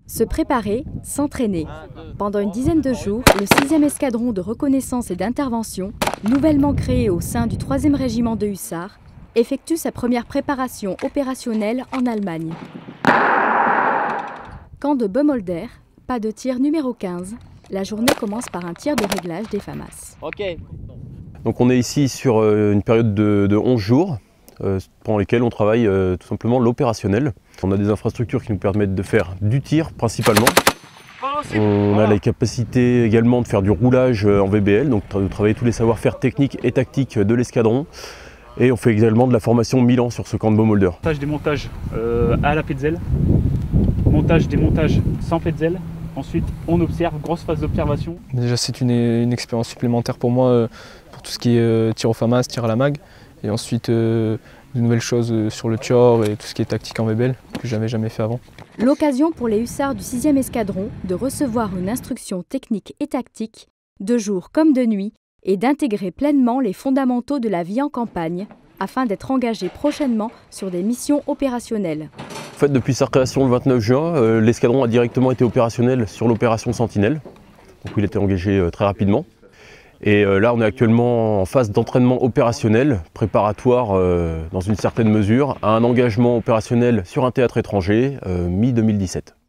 Se préparer, s'entraîner. Pendant une dizaine de jours, le 6e escadron de reconnaissance et d'intervention, nouvellement créé au sein du 3e régiment de hussards, effectue sa première préparation opérationnelle en Allemagne. Camp de Bomholder, pas de tir numéro 15. La journée commence par un tir de réglage des FAMAS. Okay. Donc on est ici sur une période de 11 jours, pendant lesquels on travaille tout simplement l'opérationnel. On a des infrastructures qui nous permettent de faire du tir principalement. On a la capacité également de faire du roulage en VBL, donc de travailler tous les savoir-faire techniques et tactiques de l'escadron. Et on fait également de la formation Milan sur ce camp de Bomholder. Montage-démontage à la Petzel, montage-démontage sans Petzel. Ensuite, on observe, grosse phase d'observation. Déjà, c'est une expérience supplémentaire pour moi, pour tout ce qui est tir au FAMAS, tir à la mag. Et ensuite, de nouvelles choses sur le Tior et tout ce qui est tactique en VBL, que j'avais jamais fait avant. L'occasion pour les hussards du 6e escadron de recevoir une instruction technique et tactique, de jour comme de nuit, et d'intégrer pleinement les fondamentaux de la vie en campagne, afin d'être engagés prochainement sur des missions opérationnelles. En fait, depuis sa création le 29 juin, l'escadron a directement été opérationnel sur l'opération Sentinelle. Donc il a été engagé très rapidement. Et là, on est actuellement en phase d'entraînement opérationnel, préparatoire dans une certaine mesure, à un engagement opérationnel sur un théâtre étranger mi-2017.